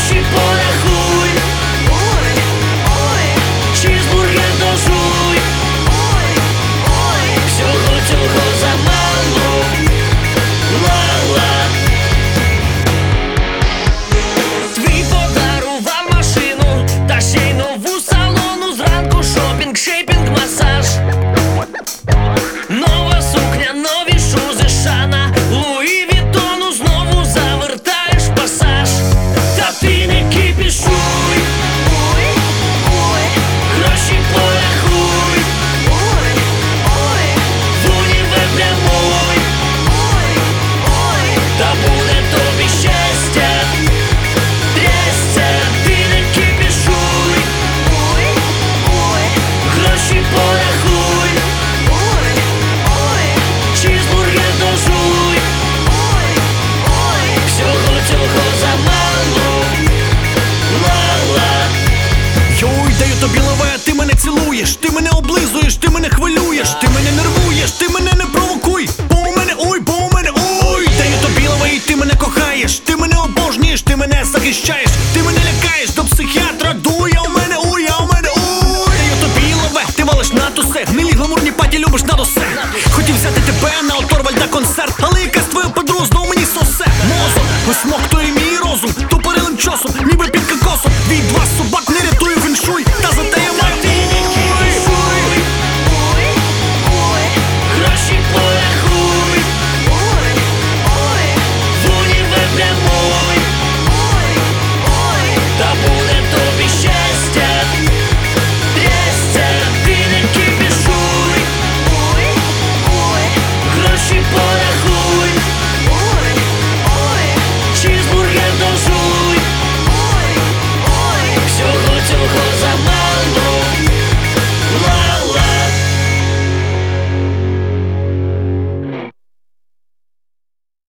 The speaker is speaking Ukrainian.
гроші порахуй, ой, ой, чізбургер дозуй, ой, ой, всього цього замало, ла-ла. Твій подарував машину, та ще й нову салону. Зранку шопінг, шейпінг, масаж, нова сукня, нові шузи, шана, Луї Вітону, знову завертаєш пасаж. Та ти не кипішуй, ой, ой, гроші порахуй, ой, ой, в універ прямуй, ой, ой, та буде тобі щастя, трясця. Ти не кипішуй, ой, ой, гроші порахуй, ой, ой, чізбургер дозуй, ой, ой, всього цього замало, ла-ла. Йой, даю тобі лаве, ти мене цілуєш, ти мене облизуєш.